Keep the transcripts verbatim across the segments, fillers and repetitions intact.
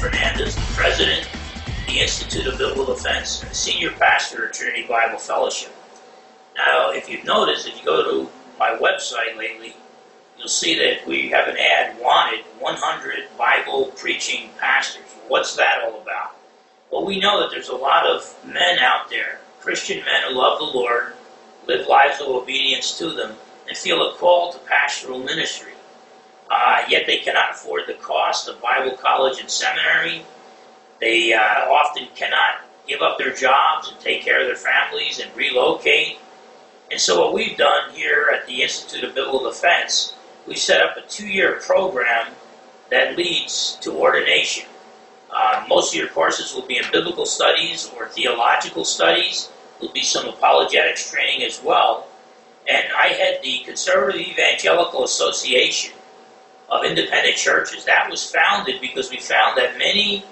Fernandez, the president of the Institute of Biblical Defense and the senior pastor at Trinity Bible Fellowship. Now, if you've noticed, if you go to my website lately, you'll see that we have an ad, wanted one hundred Bible preaching pastors. What's that all about? Well, we know that there's a lot of men out there, Christian men who love the Lord, live lives of obedience to them, and feel a call to pastoral ministry. Uh, yet they cannot afford the cost of Bible college and seminary. They uh, often cannot give up their jobs and take care of their families and relocate. And so what we've done here at the Institute of Biblical Defense, we set up a two-year program that leads to ordination. Uh, most of your courses will be in biblical studies or theological studies. There'll be some apologetics training as well. And I head the Conservative Evangelical Association of Independent Churches. That was founded because we found that many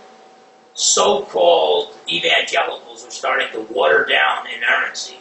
so-called evangelicals were starting to water down inerrancy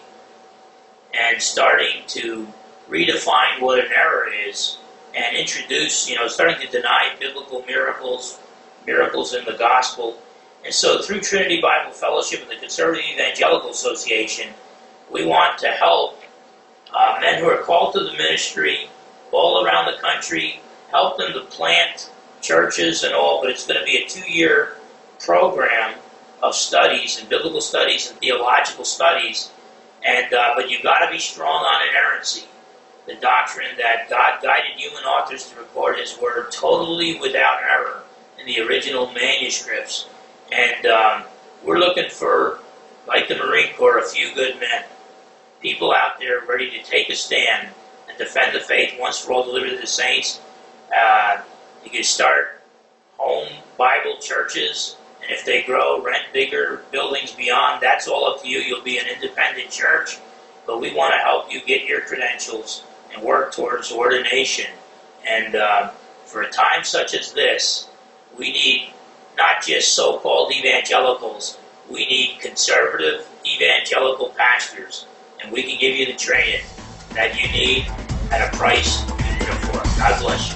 and starting to redefine what an error is and introduce, you know, starting to deny biblical miracles, miracles in the gospel. And so through Trinity Bible Fellowship and the Conservative Evangelical Association, we want to help uh, men who are called to the ministry all around the country, help them to plant churches and all, but it's going to be a two-year program of studies and biblical studies and theological studies. And uh, but you've got to be strong on inerrancy, the doctrine that God guided human authors to record His Word totally without error in the original manuscripts. And um, we're looking for, like the Marine Corps, a few good men, people out there ready to take a stand and defend the faith once for all delivered to the saints. Uh, you can start home Bible churches, and if they grow, rent bigger buildings beyond. That's all up to you. You'll be an independent church, but we want to help you get your credentials and work towards ordination. And uh, for a time such as this, we need not just so-called evangelicals. We need conservative evangelical pastors, and we can give you the training that you need at a price you can afford. God bless you.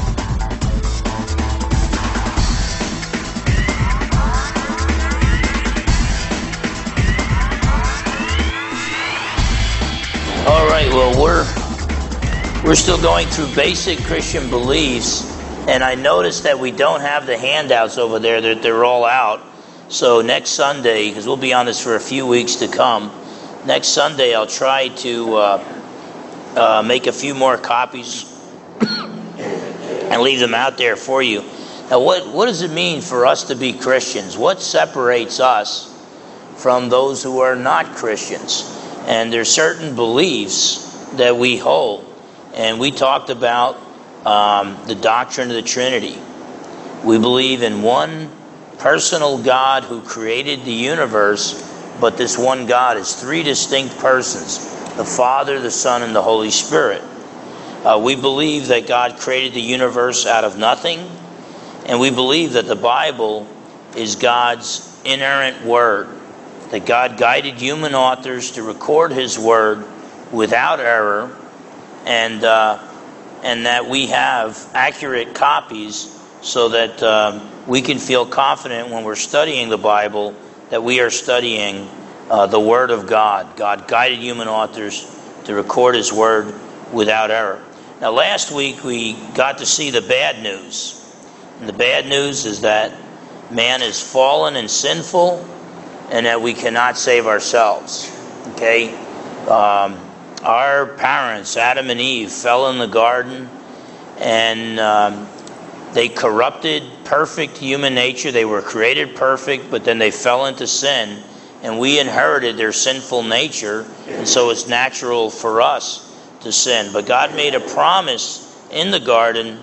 All right, well, we're we're still going through basic Christian beliefs, and I noticed that we don't have the handouts over there, that they're all out. So next Sunday, because we'll be on this for a few weeks to come, next Sunday I'll try to uh, uh, make a few more copies and leave them out there for you. Now, what, what does it mean for us to be Christians? What separates us from those who are not Christians? And there's certain beliefs that we hold. And we talked about um, the doctrine of the Trinity. We believe in one personal God who created the universe, but this one God is three distinct persons, the Father, the Son, and the Holy Spirit. Uh, we believe that God created the universe out of nothing, and we believe that the Bible is God's inerrant word, that God guided human authors to record His Word without error, and uh, and that we have accurate copies so that um, we can feel confident when we're studying the Bible that we are studying uh, the Word of God. God guided human authors to record His Word without error. Now, last week we got to see the bad news. And the bad news is that man is fallen and sinful, and that we cannot save ourselves. Okay? Um, our parents, Adam and Eve, fell in the garden, and um, they corrupted perfect human nature. They were created perfect, but then they fell into sin, and we inherited their sinful nature, and so it's natural for us to sin. But God made a promise in the garden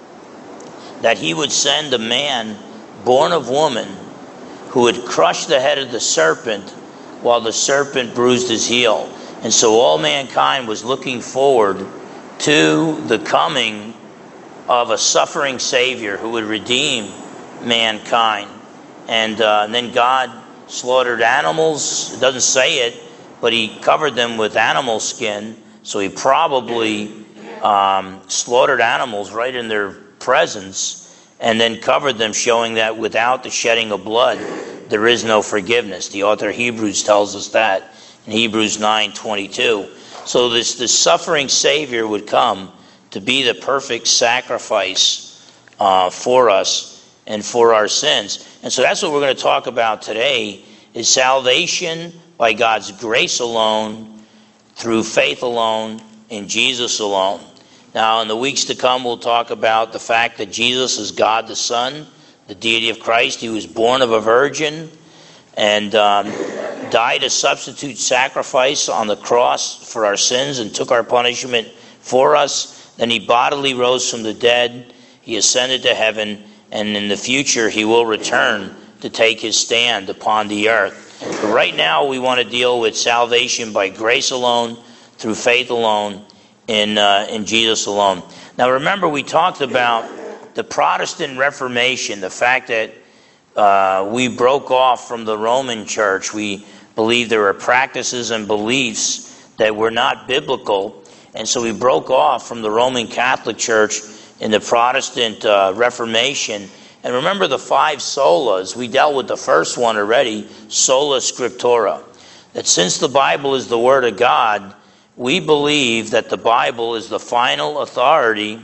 that He would send a man born of woman who would crush the head of the serpent while the serpent bruised his heel. And so all mankind was looking forward to the coming of a suffering Savior who would redeem mankind. And, uh, and then God slaughtered animals. It doesn't say it, but He covered them with animal skin. So He probably um, slaughtered animals right in their presence. and then covered them, showing that without the shedding of blood, there is no forgiveness. The author of Hebrews tells us that in Hebrews nine twenty-two. So this, this suffering Savior would come to be the perfect sacrifice uh, for us and for our sins. And so that's what we're going to talk about today, is salvation by God's grace alone, through faith alone, in Jesus alone. Now, in the weeks to come, we'll talk about the fact that Jesus is God the Son, the deity of Christ. He was born of a virgin and um, died a substitute sacrifice on the cross for our sins and took our punishment for us. Then he bodily rose from the dead. He ascended to heaven, and in the future he will return to take his stand upon the earth. But right now we want to deal with salvation by grace alone, through faith alone, in uh, in Jesus alone. Now remember, we talked about the Protestant Reformation, the fact that uh, we broke off from the Roman Church. We believed there were practices and beliefs that were not biblical, and so we broke off from the Roman Catholic Church in the Protestant uh, Reformation. And remember the five solas. We dealt with the first one already, sola scriptura. That since the Bible is the Word of God, we believe that the Bible is the final authority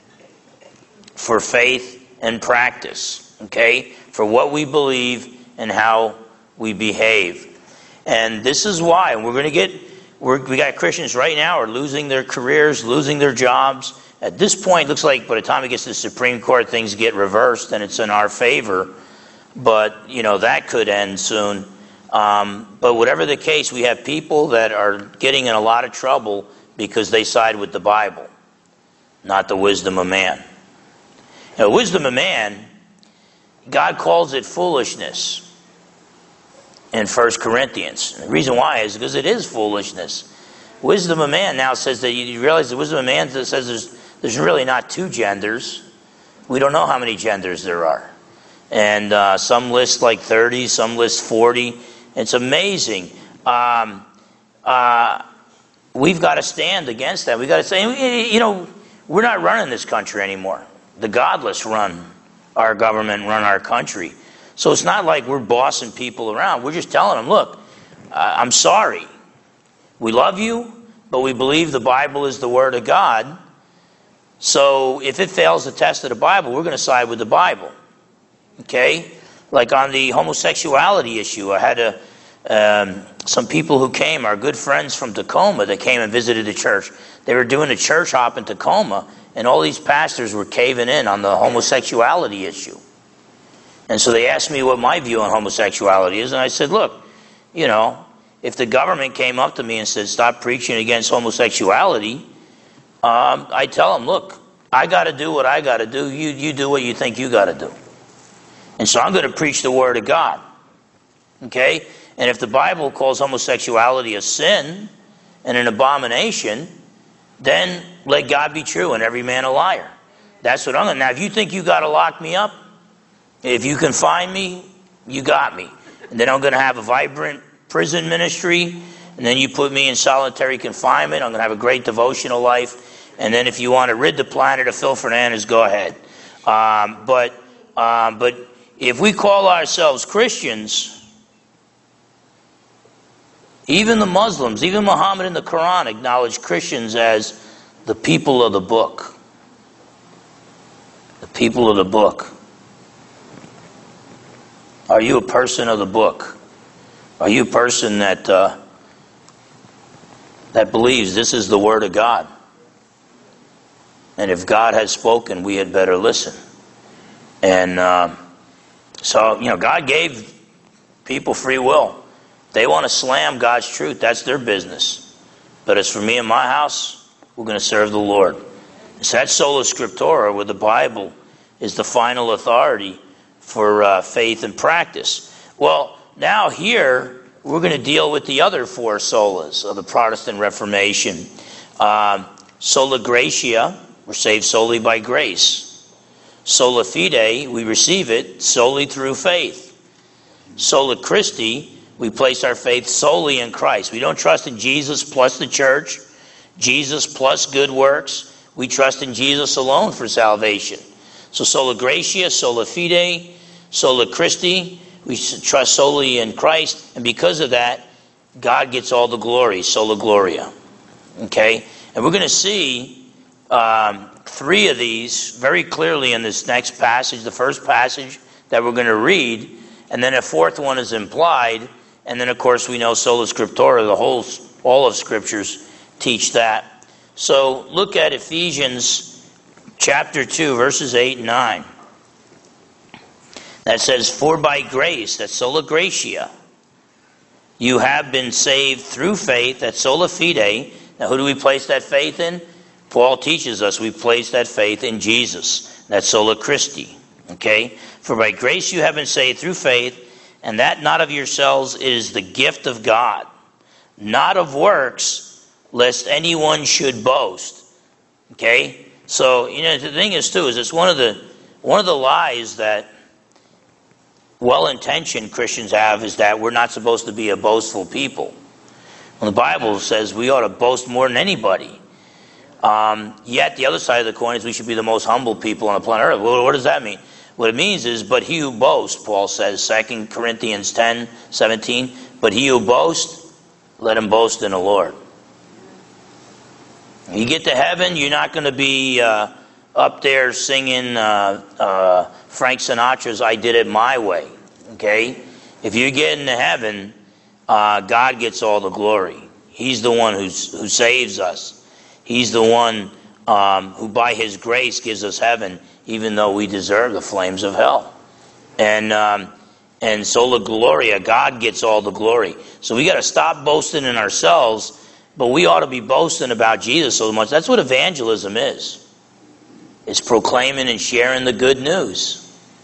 for faith and practice, okay? For what we believe and how we behave. And this is why, and we're going to get, we're, we got Christians right now are losing their careers, losing their jobs. At this point, it looks like by the time it gets to the Supreme Court, things get reversed and it's in our favor. But, you know, that could end soon. Um, but whatever the case, we have people that are getting in a lot of trouble because they side with the Bible, not the wisdom of man. Now, wisdom of man, God calls it foolishness in First Corinthians. And the reason why is because it is foolishness. Wisdom of man now says that you realize the wisdom of man says there's, there's really not two genders. We don't know how many genders there are. And uh, some list like thirty, some list forty. It's amazing. Um, uh, we've got to stand against that. We've got to say, you know, we're not running this country anymore. The godless run our government, run our country. So it's not like we're bossing people around. We're just telling them, look, uh, I'm sorry. We love you, but we believe the Bible is the Word of God. So if it fails the test of the Bible, we're going to side with the Bible. Okay? Like on the homosexuality issue, I had a, um, some people who came, our good friends from Tacoma, that came and visited the church. They were doing a church hop in Tacoma, and all these pastors were caving in on the homosexuality issue. And so they asked me what my view on homosexuality is, and I said, look, you know, if the government came up to me and said, stop preaching against homosexuality, um, I tell them, look, I got to do what I got to do. You, you do what you think you got to do. And so I'm going to preach the Word of God. Okay? And if the Bible calls homosexuality a sin and an abomination, then let God be true and every man a liar. That's what I'm going to. Now, if you think you got to lock me up, if you can find me, you got me. And then I'm going to have a vibrant prison ministry. And then you put me in solitary confinement. I'm going to have a great devotional life. And then if you want to rid the planet of Phil Fernandez, go ahead. Um, but, um, but if we call ourselves Christians, even the Muslims, even Muhammad and the Quran acknowledge Christians as the people of the book. The people of the book. Are you a person of the book? Are you a person that uh, that believes this is the Word of God? And if God has spoken, we had better listen. And uh, so, you know, God gave people free will. They want to slam God's truth. That's their business. But as for me and my house, we're going to serve the Lord. So that's sola scriptura, where the Bible is the final authority for uh, faith and practice. Well, now here, we're going to deal with the other four solas of the Protestant Reformation. Um, sola gratia, we're saved solely by grace. Sola fide, we receive it solely through faith. Sola Christi, we place our faith solely in Christ. We don't trust in Jesus plus the church, Jesus plus good works. We trust in Jesus alone for salvation. So sola gratia, sola fide, sola Christi. We trust solely in Christ. And because of that, God gets all the glory, sola gloria. Okay? And we're going to see um, three of these very clearly in this next passage. The first passage that we're going to read. And then a fourth one is implied. And then, of course, we know sola scriptura, the whole, all of Scriptures teach that. So look at Ephesians chapter two, verses eight and nine. That says, for by grace, that's sola gratia, you have been saved through faith, that's sola fide. Now who do we place that faith in? Paul teaches us we place that faith in Jesus. That's sola Christi. Okay? For by grace you have been saved through faith, and that not of yourselves, it is the gift of God, not of works, lest anyone should boast. Okay? So, you know, the thing is, too, is it's one of the one of the lies that well-intentioned Christians have is that we're not supposed to be a boastful people. Well, the Bible says we ought to boast more than anybody. Um, yet, the other side of the coin is we should be the most humble people on the planet Earth. Well, what does that mean? What it means is, but he who boasts, Paul says, Second Corinthians ten, seventeen, but he who boasts, let him boast in the Lord. When you get to heaven, you're not going to be uh, up there singing uh, uh, Frank Sinatra's I Did It My Way. Okay? If you get into heaven, uh, God gets all the glory. He's the one who's, who saves us. He's the one um, who by his grace gives us heaven, even though we deserve the flames of hell. And um, and sola gloria, God gets all the glory. So we got to stop boasting in ourselves, but we ought to be boasting about Jesus so much. That's what evangelism is. It's proclaiming and sharing the good news.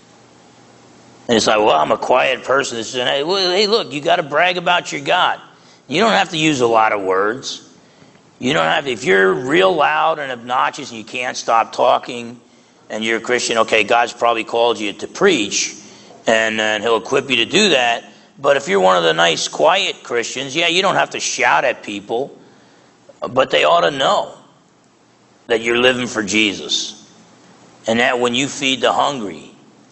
And it's like, well, I'm a quiet person. It's, hey, look, you got to brag about your God. You don't have to use a lot of words. You don't have to, if you're real loud and obnoxious and you can't stop talking, and you're a Christian, okay, God's probably called you to preach, and, and he'll equip you to do that. But if you're one of the nice, quiet Christians, yeah, you don't have to shout at people, but they ought to know that you're living for Jesus. And that when you feed the hungry,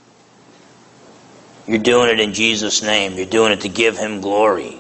you're doing it in Jesus' name. You're doing it to give him glory.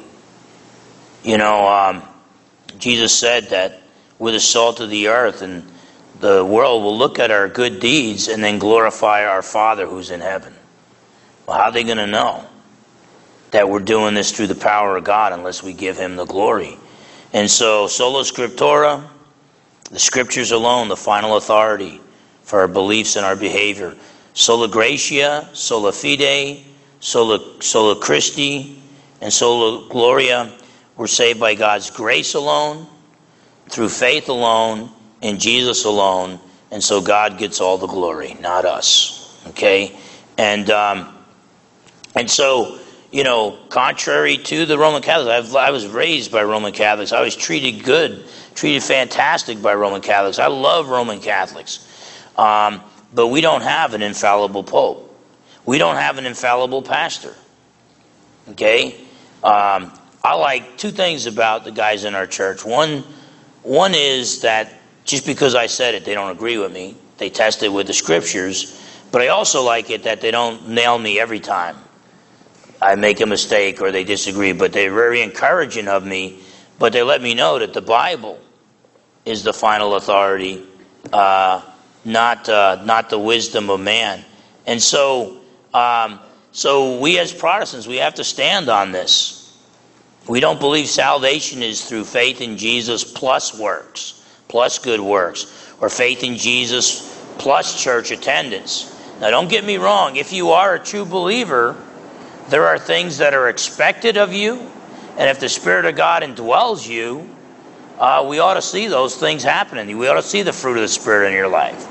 You know, um, Jesus said that we're the salt of the earth, and the world will look at our good deeds and then glorify our Father who's in heaven. Well, how are they going to know that we're doing this through the power of God unless we give him the glory? And so, sola scriptura, the Scriptures alone, the final authority for our beliefs and our behavior. Sola gratia, sola fide, sola, sola Christi, and sola gloria. We're saved by God's grace alone, through faith alone, in Jesus alone, and so God gets all the glory, not us. Okay? And um, and so, you know, contrary to the Roman Catholics, I've, I was raised by Roman Catholics. I was treated good, treated fantastic by Roman Catholics. I love Roman Catholics. Um, but we don't have an infallible pope. We don't have an infallible pastor. Okay? Um, I like two things about the guys in our church. One, one is that just because I said it, they don't agree with me. They test it with the Scriptures. But I also like it that they don't nail me every time I make a mistake or they disagree. But they're very encouraging of me. But they let me know that the Bible is the final authority, uh, not uh, not the wisdom of man. And so, um, so we as Protestants, we have to stand on this. We don't believe salvation is through faith in Jesus plus works, plus good works, or faith in Jesus plus church attendance. Now, don't get me wrong. If you are a true believer, there are things that are expected of you, and if the Spirit of God indwells you, uh, we ought to see those things happening. We ought to see the fruit of the Spirit in your life.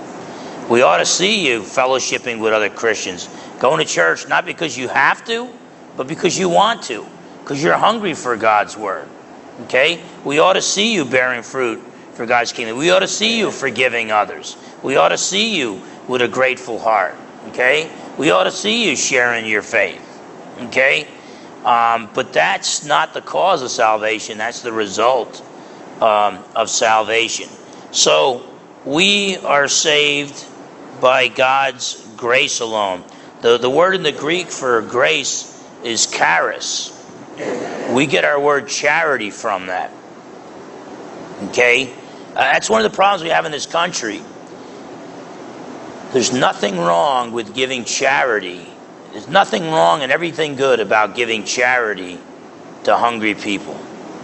We ought to see you fellowshipping with other Christians, going to church not because you have to, but because you want to, because you're hungry for God's Word. Okay? We ought to see you bearing fruit for God's kingdom. We ought to see you forgiving others. We ought to see you with a grateful heart. Okay? We ought to see you sharing your faith. Okay? Um, but that's not the cause of salvation. That's the result um, of salvation. So we are saved by God's grace alone. The, the word in the Greek for grace is charis. We get our word charity from that. Okay? Uh, that's one of the problems we have in this country. There's nothing wrong with giving charity. There's nothing wrong and everything good about giving charity to hungry people.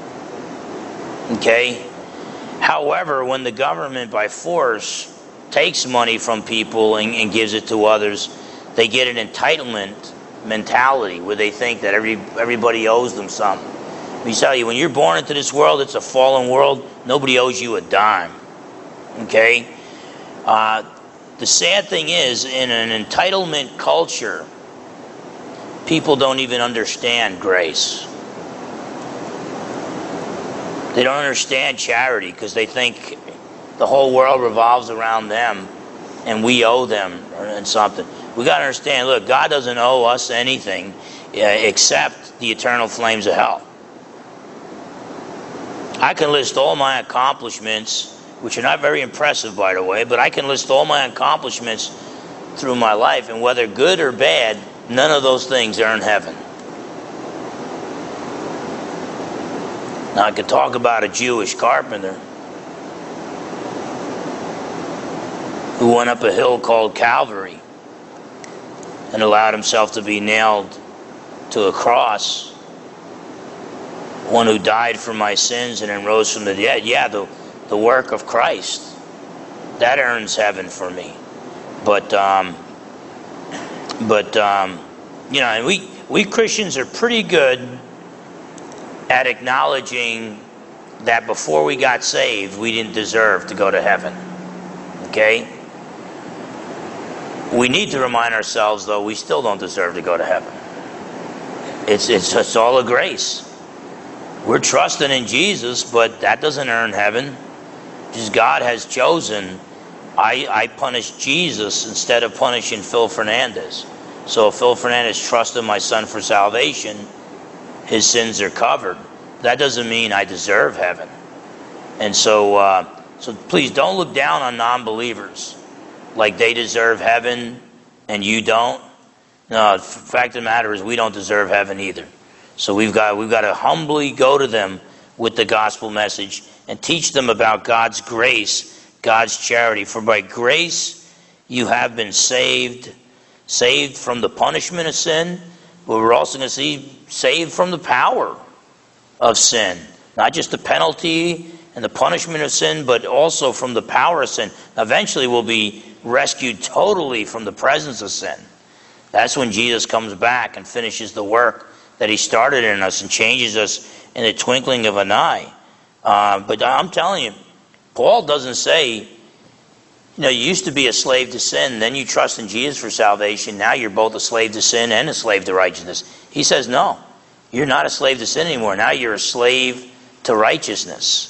Okay? However, when the government by force takes money from people and, and gives it to others, they get an entitlement mentality where they think that every everybody owes them something. Let me tell you, when you're born into this world, it's a fallen world. Nobody owes you a dime. Okay? Uh, the sad thing is, in an entitlement culture, people don't even understand grace. They don't understand charity because they think the whole world revolves around them and we owe them and something. We got to understand, look, God doesn't owe us anything uh, except the eternal flames of hell. I can list all my accomplishments, which are not very impressive, by the way, but I can list all my accomplishments through my life, and whether good or bad, none of those things earn heaven. Now, I could talk about a Jewish carpenter who went up a hill called Calvary and allowed himself to be nailed to a cross. One who died for my sins and then rose from the dead. Yeah, the, the work of Christ. That earns heaven for me. But, um, but um, you know, and we, we Christians are pretty good at acknowledging that before we got saved, we didn't deserve to go to heaven. Okay? We need to remind ourselves, though, we still don't deserve to go to heaven. It's, it's, it's all a grace. We're trusting in Jesus, but that doesn't earn heaven. Just God has chosen. I, I punish Jesus instead of punishing Phil Fernandez. So if Phil Fernandez trusted my son for salvation, his sins are covered. That doesn't mean I deserve heaven. And so, uh, so please don't look down on non-believers like they deserve heaven and you don't. No, the fact of the matter is we don't deserve heaven either. So we've got we've got to humbly go to them with the gospel message and teach them about God's grace, God's charity. For by grace you have been saved, saved from the punishment of sin, but we're also going to see saved from the power of sin. Not just the penalty and the punishment of sin, but also from the power of sin. Eventually we'll be rescued totally from the presence of sin. That's when Jesus comes back and finishes the work that he started in us and changes us in the twinkling of an eye. Uh, but I'm telling you, Paul doesn't say, you know, you used to be a slave to sin, then you trust in Jesus for salvation, now you're both a slave to sin and a slave to righteousness. He says, no, you're not a slave to sin anymore. Now you're a slave to righteousness.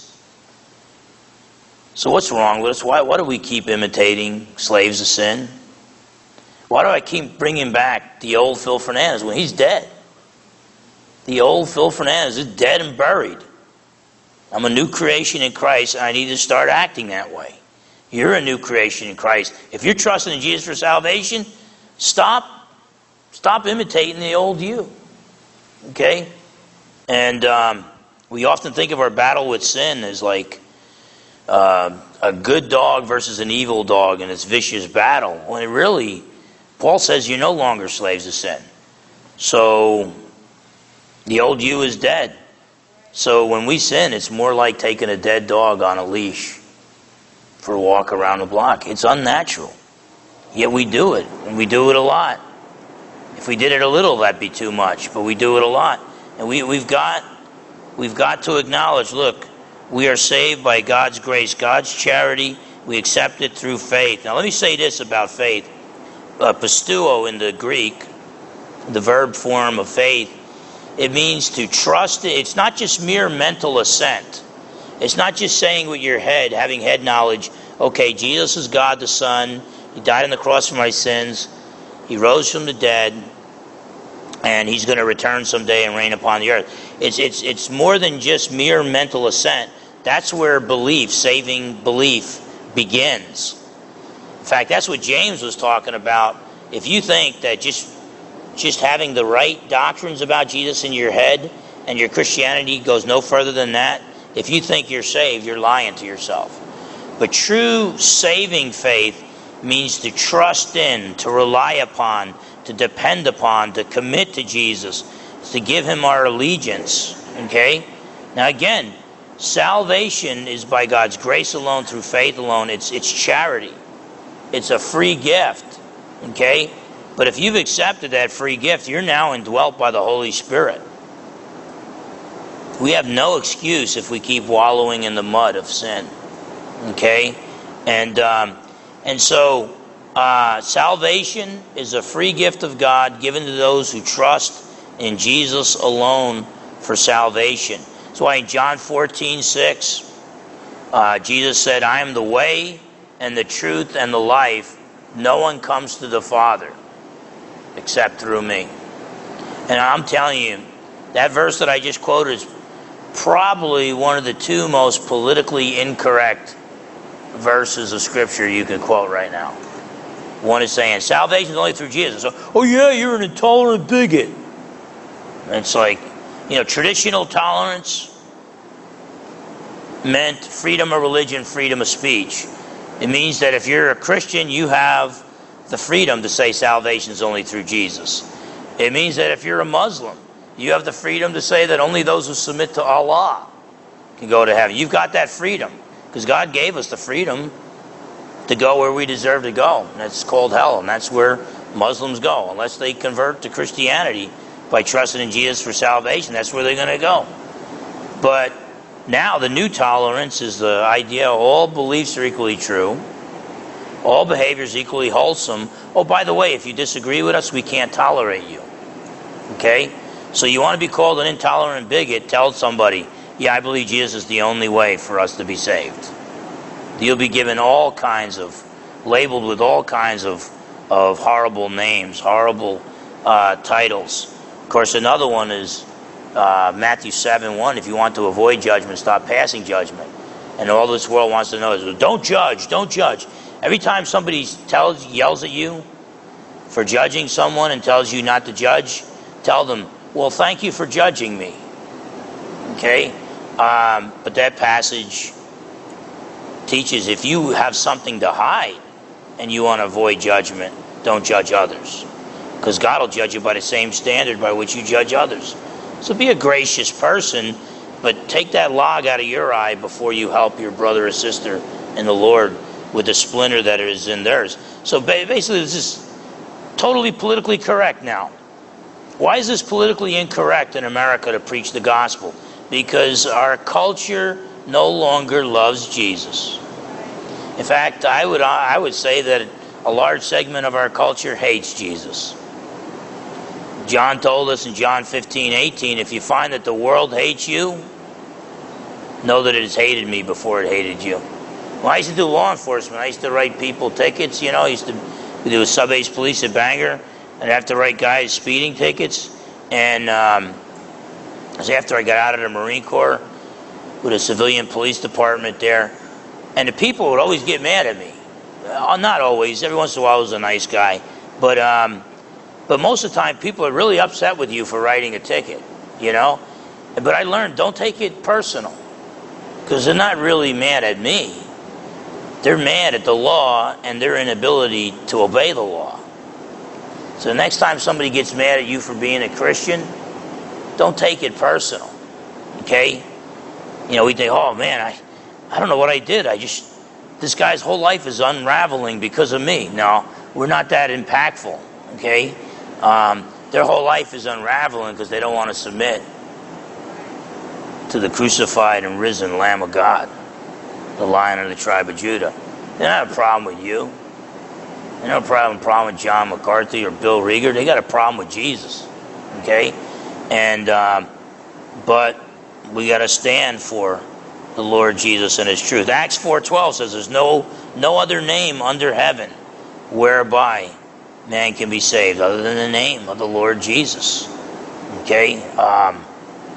So what's wrong with us? Why, why do we keep imitating slaves of sin? Why do I keep bringing back the old Phil Fernandez when he's dead? The old Phil Fernandez is dead and buried. I'm a new creation in Christ, and I need to start acting that way. You're a new creation in Christ. If you're trusting in Jesus for salvation, stop, stop imitating the old you. Okay? And um, we often think of our battle with sin as like uh, a good dog versus an evil dog in its vicious battle. When it really, Paul says you're no longer slaves of sin. So the old you is dead. So when we sin, it's more like taking a dead dog on a leash for a walk around the block. It's unnatural. Yet we do it, and we do it a lot. If we did it a little, that'd be too much, but we do it a lot. And we, we've got we've got to acknowledge, look, we are saved by God's grace, God's charity. We accept it through faith. Now let me say this about faith. Uh, pisteuo in the Greek, the verb form of faith, it means to trust. It's not just mere mental assent. It's not just saying with your head, having head knowledge, okay, Jesus is God the Son. He died on the cross for my sins. He rose from the dead. And he's going to return someday and reign upon the earth. It's, it's, it's more than just mere mental assent. That's where belief, saving belief, begins. In fact, that's what James was talking about. If you think that just just having the right doctrines about Jesus in your head and your Christianity goes no further than that, if you think you're saved, you're lying to yourself. But true saving faith means to trust in, to rely upon, to depend upon, to commit to Jesus, to give him our allegiance. Okay? Now again, salvation is by God's grace alone, through faith alone. It's it's charity. It's a free gift. Okay? But if you've accepted that free gift, you're now indwelt by the Holy Spirit. We have no excuse if we keep wallowing in the mud of sin. Okay? And um, and so uh, salvation is a free gift of God given to those who trust in Jesus alone for salvation. That's why in John fourteen six, uh, Jesus said, I am the way and the truth and the life. No one comes to the Father except through me. And I'm telling you, that verse that I just quoted is probably one of the two most politically incorrect verses of Scripture you can quote right now. One is saying, salvation is only through Jesus. So, oh yeah, you're an intolerant bigot. And it's like, you know, traditional tolerance meant freedom of religion, freedom of speech. It means that if you're a Christian, you have the freedom to say salvation is only through Jesus. It means that if you're a Muslim, you have the freedom to say that only those who submit to Allah can go to heaven. You've got that freedom because God gave us the freedom to go where we deserve to go. And that's called hell, and that's where Muslims go. Unless they convert to Christianity by trusting in Jesus for salvation, that's where they're going to go. But now the new tolerance is the idea all beliefs are equally true. All behavior is equally wholesome. Oh, by the way, if you disagree with us, we can't tolerate you. Okay? So you want to be called an intolerant bigot, tell somebody, yeah, I believe Jesus is the only way for us to be saved. You'll be given all kinds of, labeled with all kinds of, of horrible names, horrible uh, titles. Of course, another one is uh, Matthew seven one, if you want to avoid judgment, stop passing judgment. And all this world wants to know is, don't judge, don't judge. Every time somebody tells, yells at you for judging someone and tells you not to judge, tell them, well, thank you for judging me. Okay? Um, but that passage teaches if you have something to hide and you want to avoid judgment, don't judge others. Because God will judge you by the same standard by which you judge others. So be a gracious person, but take that log out of your eye before you help your brother or sister in the Lord with the splinter that is in theirs. So basically this is totally politically correct now. Why is this politically incorrect in America to preach the gospel? Because our culture no longer loves Jesus. In fact, I would I would say that a large segment of our culture hates Jesus. John told us in John fifteen eighteen, if you find that the world hates you, know that it has hated me before it hated you. Well, I used to do law enforcement. I used to write people tickets, you know. I used to do a sub-base police at Bangor, and I'd have to write guys speeding tickets. And um, it was after I got out of the Marine Corps with a civilian police department there. And the people would always get mad at me. Uh, not always. Every once in a while I was a nice guy. But um, but most of the time people are really upset with you for writing a ticket, you know. But I learned, don't take it personal. Because they're not really mad at me. They're mad at the law and their inability to obey the law. So the next time somebody gets mad at you for being a Christian, don't take it personal. Okay? You know, we think, oh man, I, I don't know what I did. I just, this guy's whole life is unraveling because of me. No, we're not that impactful. Okay? Um, their whole life is unraveling because they don't want to submit to the crucified and risen Lamb of God, the Lion of the tribe of Judah. They don't have a problem with you. They don't have a problem, problem with John McCarthy or Bill Rieger. They got a problem with Jesus. Okay? And, um, but we got to stand for the Lord Jesus and His truth. Acts four twelve says there's no, no other name under heaven whereby man can be saved other than the name of the Lord Jesus. Okay? Um,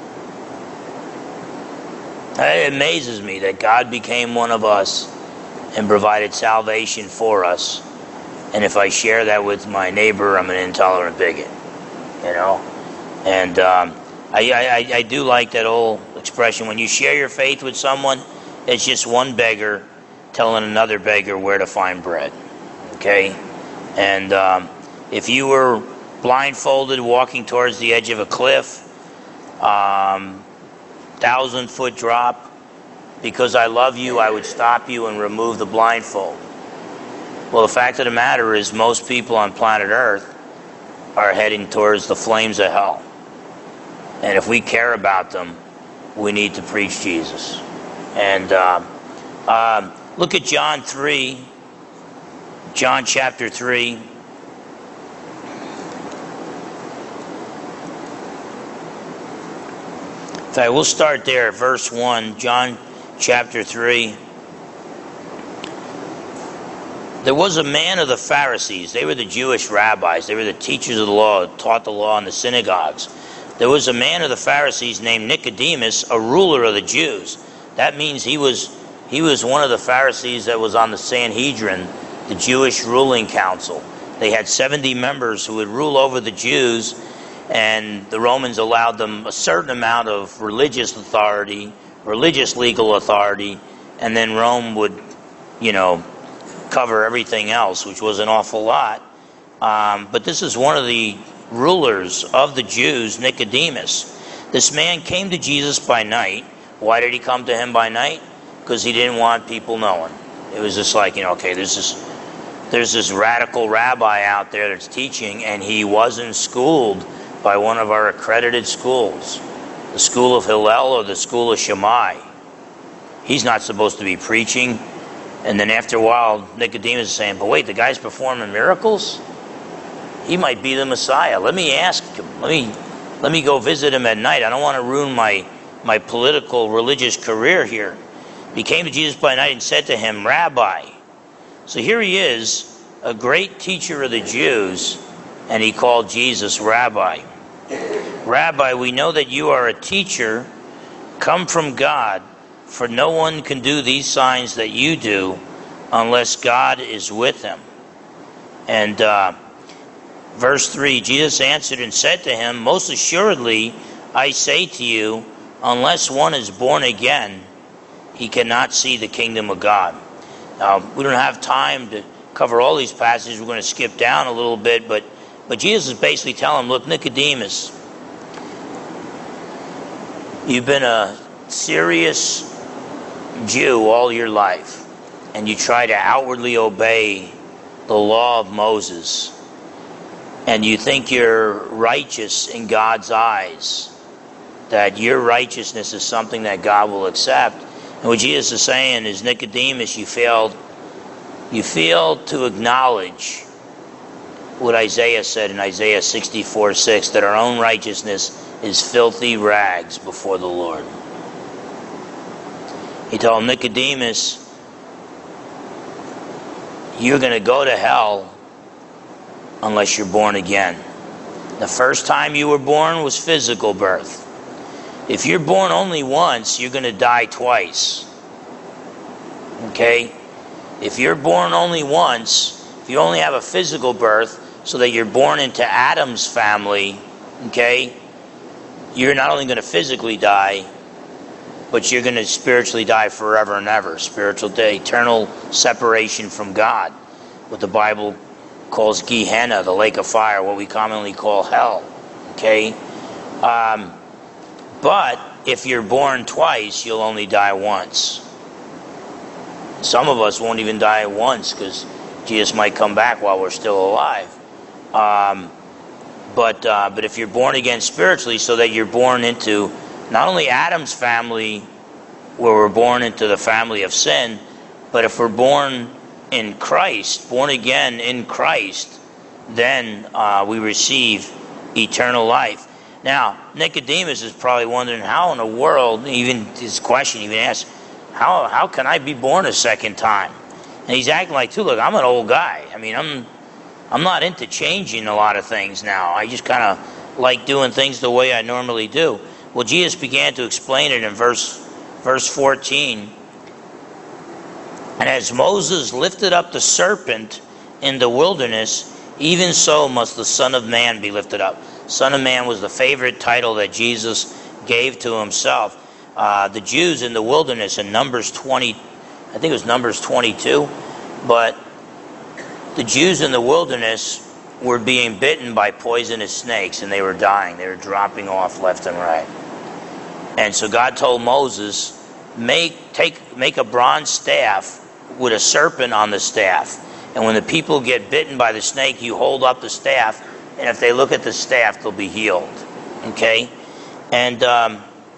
it amazes me that God became one of us and provided salvation for us. And if I share that with my neighbor, I'm an intolerant bigot, you know. And um, I, I, I do like that old expression, when you share your faith with someone, it's just one beggar telling another beggar where to find bread, okay? And um, if you were blindfolded walking towards the edge of a cliff, um, thousand foot drop, because I love you, I would stop you and remove the blindfold. Well, the fact of the matter is most people on planet Earth are heading towards the flames of hell. And if we care about them, we need to preach Jesus. And um, um, look at John three, John chapter three. In fact, we'll start there at verse one, John chapter three. There was a man of the Pharisees. They were the Jewish rabbis. They were the teachers of the law, taught the law in the synagogues. There was a man of the Pharisees named Nicodemus, a ruler of the Jews. That means he was he was one of the Pharisees that was on the Sanhedrin, the Jewish ruling council. They had seventy members who would rule over the Jews, and the Romans allowed them a certain amount of religious authority, religious legal authority, and then Rome would, you know, cover everything else, which was an awful lot. Um, but this is one of the rulers of the Jews, Nicodemus. This man came to Jesus by night. Why did he come to him by night? Because he didn't want people knowing. It was just like, you know, okay, there's this, there's this radical rabbi out there that's teaching, and he wasn't schooled by one of our accredited schools, the school of Hillel or the school of Shammai. He's not supposed to be preaching. And then after a while, Nicodemus is saying, but wait, the guy's performing miracles? He might be the Messiah. Let me ask him. Let me let me go visit him at night. I don't want to ruin my, my political, religious career here. He came to Jesus by night and said to him, Rabbi. So here he is, a great teacher of the Jews, and he called Jesus Rabbi. Rabbi, we know that you are a teacher come from God, for no one can do these signs that you do unless God is with him. And uh, verse three, Jesus answered and said to him, most assuredly, I say to you, unless one is born again, he cannot see the kingdom of God. Now, we don't have time to cover all these passages. We're going to skip down a little bit, but, but Jesus is basically telling him, look, Nicodemus, you've been a serious Jew all your life, and you try to outwardly obey the law of Moses, and you think you're righteous in God's eyes, that your righteousness is something that God will accept. And what Jesus is saying is, Nicodemus, you failed, you failed to acknowledge what Isaiah said in Isaiah sixty-four six, that our own righteousness is filthy rags before the Lord. He told Nicodemus, you're going to go to hell unless you're born again. The first time you were born was physical birth. If you're born only once, you're going to die twice. Okay? If you're born only once, if you only have a physical birth, so that you're born into Adam's family, okay, you're not only going to physically die, but you're going to spiritually die forever and ever. Spiritual day, eternal separation from God. What the Bible calls Gehenna, the lake of fire, what we commonly call hell. Okay? Um, but if you're born twice, you'll only die once. Some of us won't even die once because Jesus might come back while we're still alive. Um, but uh, but if you're born again spiritually, so that you're born into not only Adam's family, where we're born into the family of sin, but if we're born in Christ, born again in Christ, then uh, we receive eternal life. Now, Nicodemus is probably wondering, how in the world, even his question even asks, how how can I be born a second time? And he's acting like, too, look, I'm an old guy. I mean, I'm I'm not into changing a lot of things now. I just kind of like doing things the way I normally do. Well, Jesus began to explain it in verse verse fourteen. And as Moses lifted up the serpent in the wilderness, even so must the Son of Man be lifted up. Son of Man was the favorite title that Jesus gave to himself. Uh, the Jews in the wilderness in Numbers twenty, I think it was Numbers twenty-two, but the Jews in the wilderness were being bitten by poisonous snakes and they were dying. They were dropping off left and right. And so God told Moses, make take make a bronze staff with a serpent on the staff. And when the people get bitten by the snake, you hold up the staff, and if they look at the staff, they'll be healed. Okay? And um,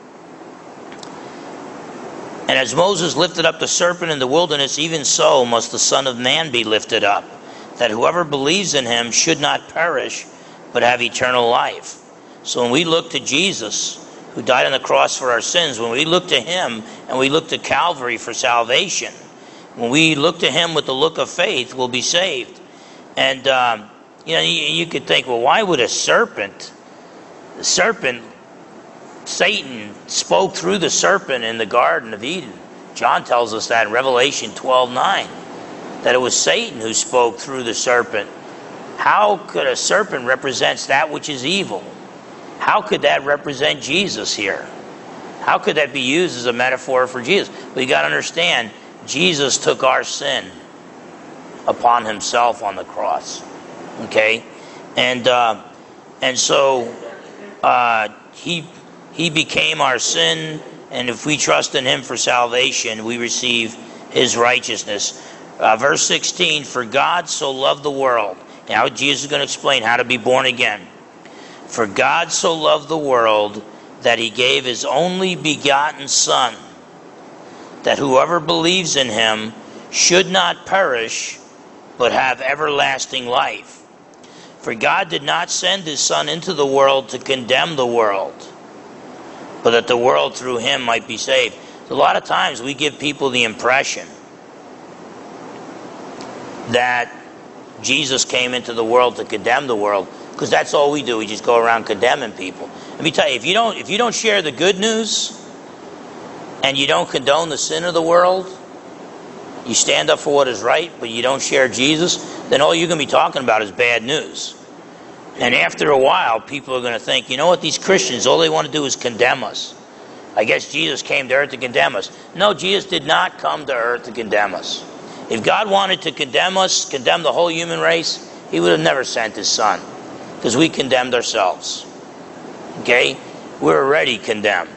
and as Moses lifted up the serpent in the wilderness, even so must the Son of Man be lifted up, that whoever believes in him should not perish, but have eternal life. So when we look to Jesus, who died on the cross for our sins, when we look to him and we look to Calvary for salvation, when we look to him with the look of faith, we'll be saved. And, um, you know, you, you could think, well, why would a serpent, the serpent, Satan spoke through the serpent in the Garden of Eden. John tells us that in Revelation twelve nine, that it was Satan who spoke through the serpent. How could a serpent represent that which is evil? How could that represent Jesus here? How could that be used as a metaphor for Jesus? Well, you got to understand, Jesus took our sin upon himself on the cross. Okay? And uh, and so uh, he he became our sin, and if we trust in him for salvation, we receive his righteousness. Uh, verse sixteen, for God so loved the world. Now Jesus is going to explain how to be born again. For God so loved the world that he gave his only begotten Son, that whoever believes in him should not perish, but have everlasting life. For God did not send his Son into the world to condemn the world, but that the world through him might be saved. A lot of times we give people the impression that Jesus came into the world to condemn the world, because that's all we do. We just go around condemning people. Let me tell you, if you don't, if you don't share the good news, and you don't condone the sin of the world, you stand up for what is right, but you don't share Jesus, then all you're going to be talking about is bad news. And after a while, people are going to think, you know what, these Christians, all they want to do is condemn us. I guess Jesus came to earth to condemn us. No, Jesus did not come to earth to condemn us. If God wanted to condemn us, condemn the whole human race, he would have never sent his Son, because we condemned ourselves. Okay? We're already condemned.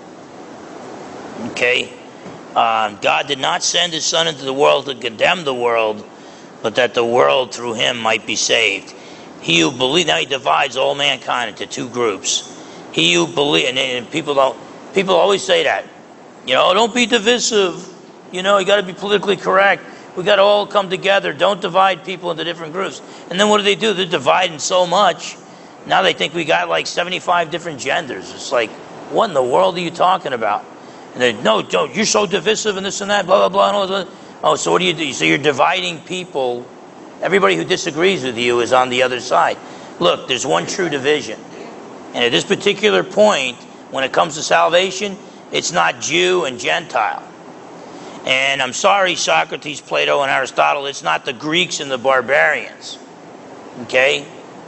Okay? Uh, God did not send his Son into the world to condemn the world, but that the world through him might be saved. He who believes, now he divides all mankind into two groups. He who believes, and, and people don't, people always say that, you know, don't be divisive. You know, you got to be politically correct. We got to all come together. Don't divide people into different groups. And then what do they do? They're dividing so much. Now they think we got like seventy-five different genders. It's like, what in the world are you talking about? And they, no, don't, you're so divisive and this and that, blah, blah, blah. And all that. Oh, so what do you do? So you're dividing people. Everybody who disagrees with you is on the other side. Look, there's one true division. And at this particular point, when it comes to salvation, it's not Jew and Gentile. And I'm sorry, Socrates, Plato, and Aristotle, it's not the Greeks and the barbarians. Okay?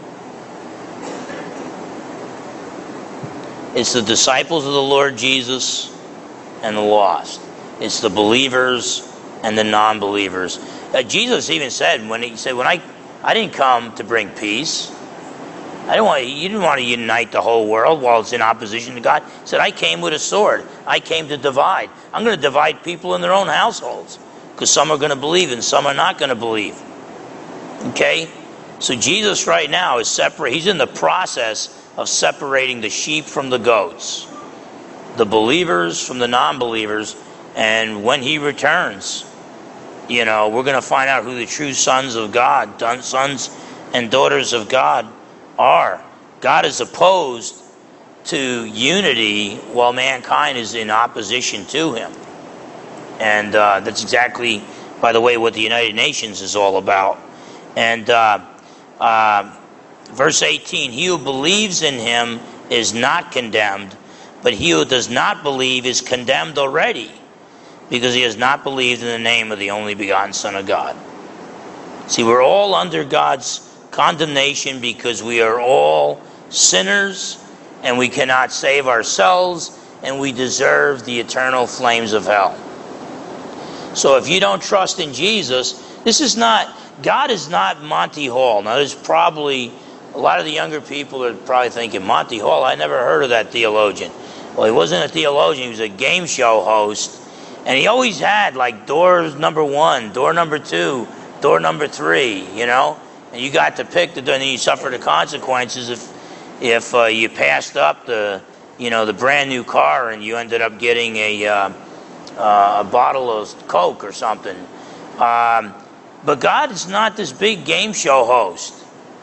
It's the disciples of the Lord Jesus and the lost. It's the believers and the non-believers. Uh, Jesus even said, when he said, when I, I didn't come to bring peace. I didn't want, you didn't want to unite the whole world while it's in opposition to God. He said, I came with a sword. I came to divide. I'm going to divide people in their own households, because some are going to believe and some are not going to believe. Okay? So Jesus right now is separate. He's in the process of separating the sheep from the goats, the believers from the non-believers. And when he returns, you know, we're going to find out who the true sons of God, sons and daughters of God are. God is opposed to unity while mankind is in opposition to him. And uh, that's exactly, by the way, what the United Nations is all about. And uh, uh, verse eighteen, he who believes in him is not condemned, but he who does not believe is condemned already, because he has not believed in the name of the only begotten Son of God. See, we're all under God's condemnation because we are all sinners and we cannot save ourselves and we deserve the eternal flames of hell. So if you don't trust in Jesus, this is not, God is not Monty Hall. Now there's probably, a lot of the younger people are probably thinking, Monty Hall, I never heard of that theologian. Well, he wasn't a theologian, he was a game show host. And he always had like door number one, door number two, door number three, you know? And you got to pick the door, and then you suffer the consequences if if uh, you passed up the, you know, the brand new car and you ended up getting a, uh, uh, a bottle of Coke or something. Um, but God is not this big game show host.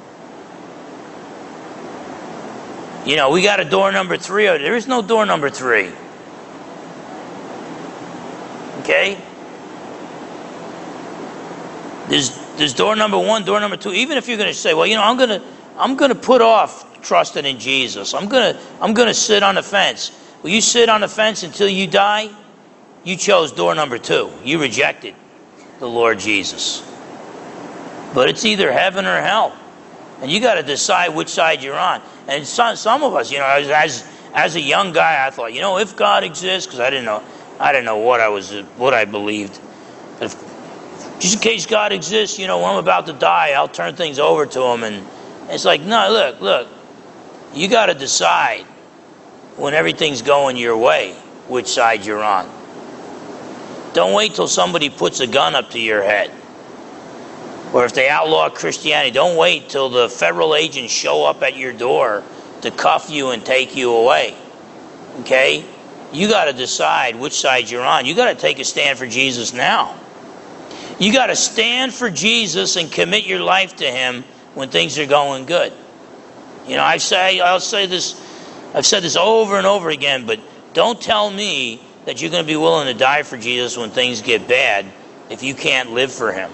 You know, we got a door number three. There is no door number three. Okay? There's there's door number one, door number two. Even if you're going to say, well, you know, I'm going to I'm going to put off trusting in Jesus. I'm going to I'm going to sit on the fence. Well, you sit on the fence until you die. You chose door number two. You rejected the Lord Jesus. But it's either heaven or hell, and you got to decide which side you're on. And some some of us, you know, as as a young guy, I thought, you know, if God exists, because I didn't know I didn't know what I was what I believed. But if, just in case God exists, you know, when I'm about to die, I'll turn things over to him. And it's like, no, look, look, you got to decide when everything's going your way which side you're on. Don't wait till somebody puts a gun up to your head. Or if they outlaw Christianity, don't wait till the federal agents show up at your door to cuff you and take you away. Okay? You got to decide which side you're on. You got to take a stand for Jesus now. You got to stand for Jesus and commit your life to him when things are going good. You know, I say, I'll say this, I've said this over and over again, but don't tell me that you're going to be willing to die for Jesus when things get bad if you can't live for him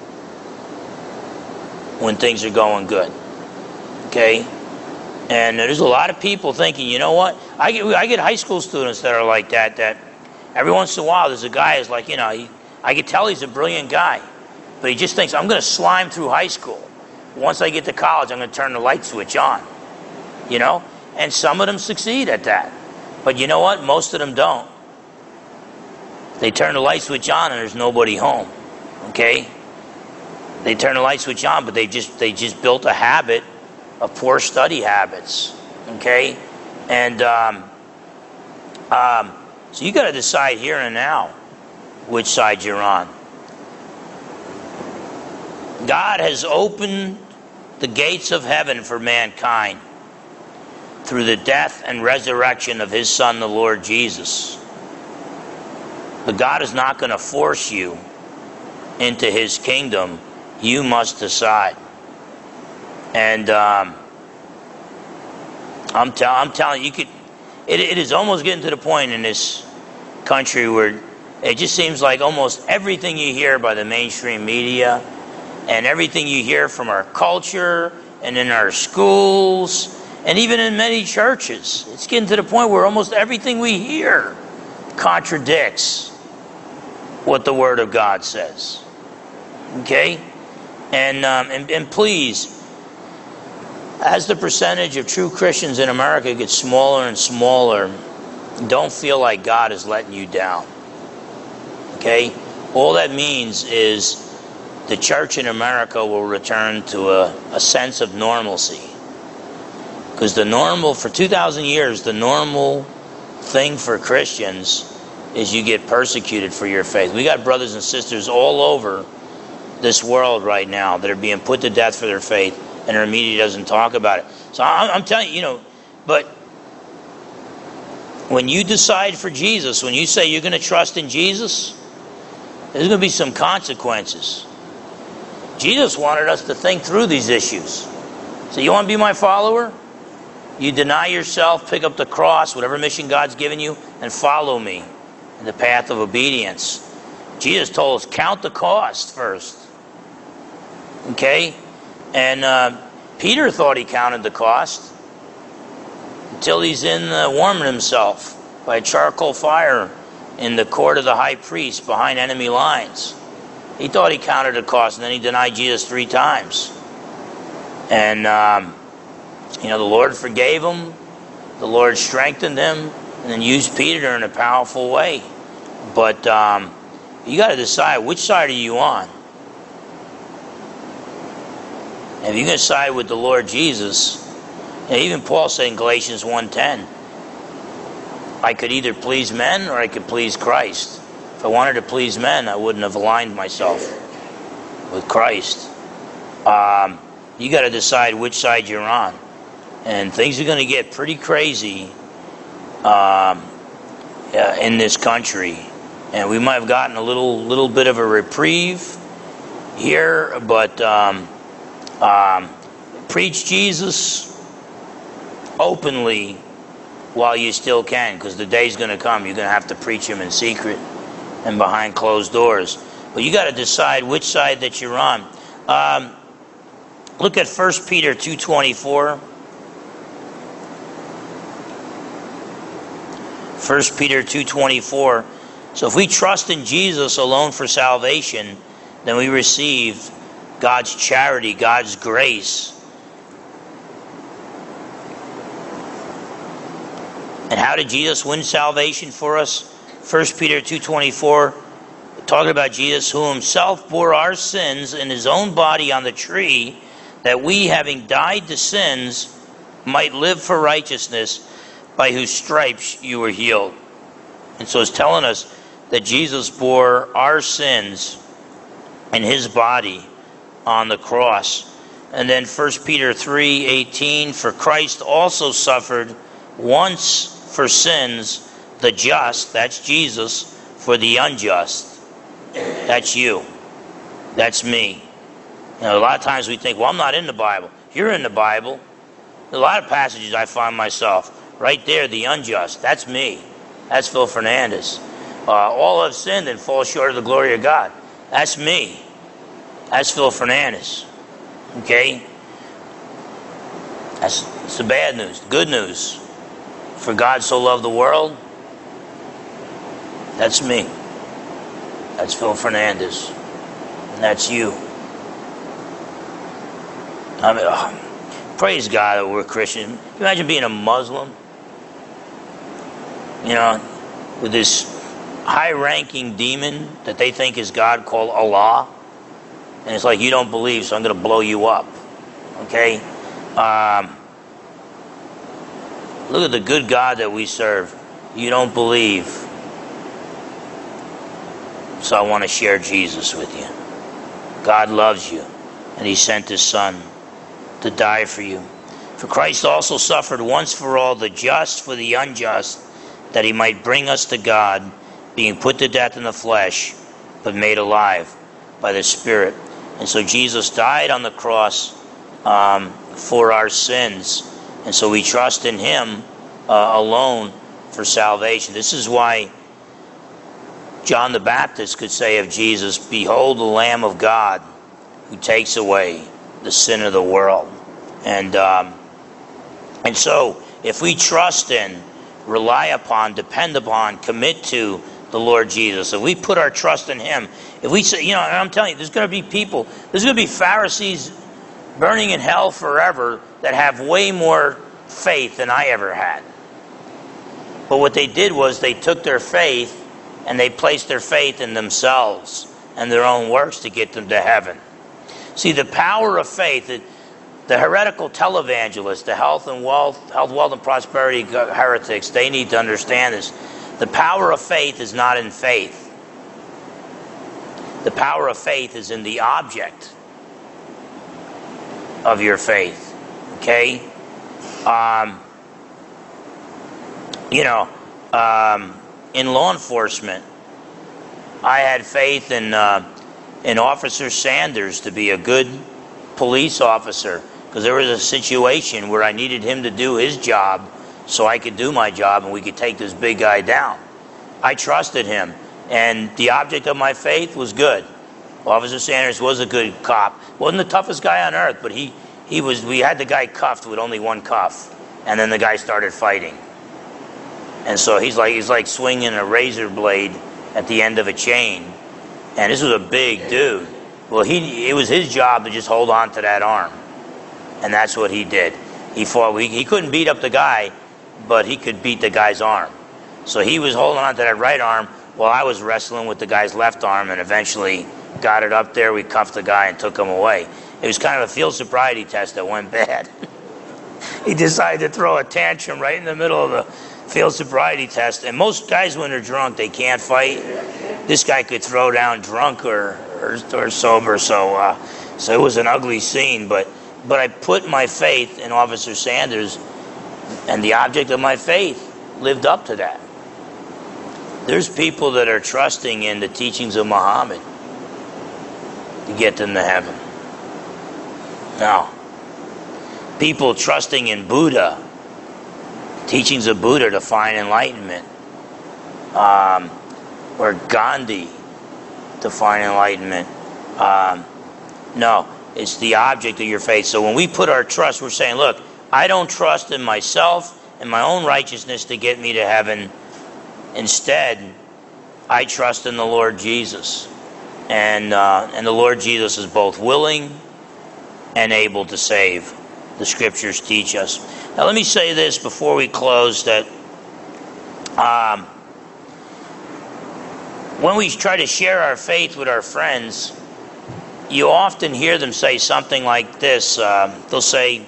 when things are going good. Okay? And there's a lot of people thinking, you know what? I get I get high school students that are like that, that every once in a while there's a guy who's like, you know, he, I can tell he's a brilliant guy, but he just thinks, I'm going to slime through high school. Once I get to college, I'm going to turn the light switch on. You know? And some of them succeed at that. But you know what? Most of them don't. They turn the light switch on and there's nobody home. Okay? They turn the light switch on, but they just they just built a habit of poor study habits. Okay? And um, um, so you got to decide here and now which side you're on. God has opened the gates of heaven for mankind through the death and resurrection of his Son, the Lord Jesus. But God is not going to force you into his kingdom. You must decide. And um, I'm, tell, I'm telling you, you could, it, it is almost getting to the point in this country where it just seems like almost everything you hear by the mainstream media and everything you hear from our culture and in our schools and even in many churches, it's getting to the point where almost everything we hear contradicts what the Word of God says. Okay? And, um, and, and please, as the percentage of true Christians in America gets smaller and smaller, don't feel like God is letting you down. Okay? All that means is the church in America will return to a, a sense of normalcy. Because the normal, for two thousand years, the normal thing for Christians is you get persecuted for your faith. We got brothers and sisters all over this world right now that are being put to death for their faith, and our media doesn't talk about it. So I'm, I'm telling you, you know, but when you decide for Jesus, when you say you're going to trust in Jesus, there's going to be some consequences. Jesus wanted us to think through these issues. So you want to be my follower? You deny yourself, pick up the cross, whatever mission God's given you, and follow me in the path of obedience. Jesus told us, count the cost first. Okay? And uh, Peter thought he counted the cost until he's in uh, warming himself by a charcoal fire in the court of the high priest behind enemy lines. He thought he counted the cost, and then he denied Jesus three times. And, um, you know, the Lord forgave him. The Lord strengthened him, and then used Peter in a powerful way. But um, you got to decide, which side are you on? And if you're going to side with the Lord Jesus, you know, even Paul said in Galatians one ten, I could either please men or I could please Christ. If I wanted to please men, I wouldn't have aligned myself with Christ. Um, you got to decide which side you're on. And things are going to get pretty crazy um, uh, in this country. And we might have gotten a little little bit of a reprieve here, but um, um, preach Jesus openly while you still can, because the day's going to come. You're going to have to preach him in secret and behind closed doors. But you got to decide which side that you're on. Um, look at First Peter two twenty-four. First Peter two twenty-four. So if we trust in Jesus alone for salvation, then we receive God's charity, God's grace. And how did Jesus win salvation for us? First Peter two twenty-four, talking about Jesus, who himself bore our sins in his own body on the tree, that we, having died to sins, might live for righteousness, by whose stripes you were healed. And so it's telling us that Jesus bore our sins in his body on the cross. And then First Peter three eighteen, for Christ also suffered once for sins, the just, that's Jesus, for the unjust. That's you. That's me. You know, a lot of times we think, well, I'm not in the Bible. You're in the Bible. A lot of passages I find myself. Right there, the unjust. That's me. That's Phil Fernandez. Uh, all have sinned and fall short of the glory of God. That's me. That's Phil Fernandez. Okay? That's, that's the bad news. The good news. For God so loved the world. That's me. That's Phil Fernandez. And that's you. I mean, oh, praise God that we're Christian. Can you imagine being a Muslim? You know, with this high-ranking demon that they think is God called Allah. And it's like, you don't believe, so I'm going to blow you up. Okay? Um, look at the good God that we serve. You don't believe. So I want to share Jesus with you. God loves you. And he sent his son to die for you. For Christ also suffered once for all, the just for the unjust, that he might bring us to God, being put to death in the flesh, but made alive by the Spirit. And so Jesus died on the cross um, for our sins. And so we trust in him uh, alone for salvation. This is why John the Baptist could say of Jesus, behold the Lamb of God who takes away the sin of the world. And, um, and so if we trust in, rely upon, depend upon, commit to the Lord Jesus, if we put our trust in him, if we say, you know, and I'm telling you, there's going to be people, there's going to be Pharisees burning in hell forever that have way more faith than I ever had. But what they did was they took their faith and they placed their faith in themselves and their own works to get them to heaven. See, the power of faith, the, the heretical televangelists, the health and wealth, health, wealth and prosperity heretics, they need to understand this. The power of faith is not in faith. The power of faith is in the object of your faith. Okay? Um, you know, um, in law enforcement, I had faith in uh, in Officer Sanders to be a good police officer, because there was a situation where I needed him to do his job so I could do my job and we could take this big guy down. I trusted him, and the object of my faith was good. Officer Sanders was a good cop. Wasn't the toughest guy on earth, but he, he was. We had the guy cuffed with only one cuff, and then the guy started fighting. And so he's like he's like swinging a razor blade at the end of a chain. And this was a big dude. Well, he it was his job to just hold on to that arm. And that's what he did. He fought. He, he couldn't beat up the guy, but he could beat the guy's arm. So he was holding on to that right arm while I was wrestling with the guy's left arm, and eventually got it up there. We cuffed the guy and took him away. It was kind of a field sobriety test that went bad. He decided to throw a tantrum right in the middle of the field sobriety test. And most guys, when they're drunk, they can't fight. This guy could throw down drunk or or, or sober. So, uh, so it was an ugly scene. But but I put my faith in Officer Sanders, and the object of my faith lived up to that. There's people that are trusting in the teachings of Muhammad to get them to heaven. Now, people trusting in Buddha, teachings of Buddha to find enlightenment, um, or Gandhi to find enlightenment. Um, no, it's the object of your faith. So when we put our trust, we're saying, look, I don't trust in myself and my own righteousness to get me to heaven. Instead, I trust in the Lord Jesus. And, uh, and the Lord Jesus is both willing and able to save. The scriptures teach us. Now let me say this before we close, that um, when we try to share our faith with our friends, you often hear them say something like this. Uh, they'll say,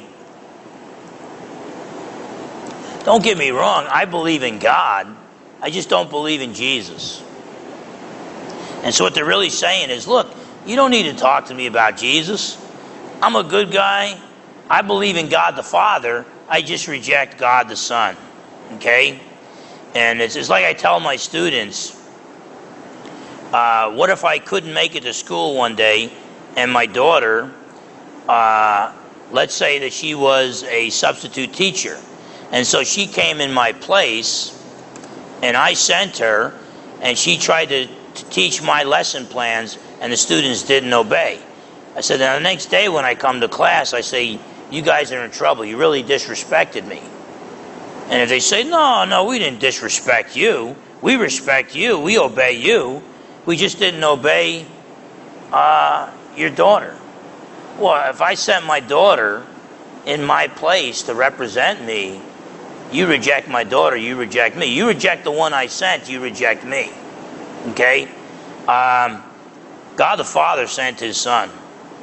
don't get me wrong, I believe in God, I just don't believe in Jesus. And so what they're really saying is, look, you don't need to talk to me about Jesus. I'm a good guy. I believe in God the Father. I just reject God the Son. Okay? And it's, it's like I tell my students, uh, what if I couldn't make it to school one day and my daughter, uh, let's say that she was a substitute teacher, and so she came in my place and I sent her and she tried to, to teach my lesson plans and the students didn't obey. I said, now the next day when I come to class, I say, you guys are in trouble. You really disrespected me. And if they say, no, no, we didn't disrespect you. We respect you. We obey you. We just didn't obey uh, your daughter. Well, if I sent my daughter in my place to represent me, you reject my daughter, you reject me. You reject the one I sent, you reject me. Okay? Um, God the Father sent His Son.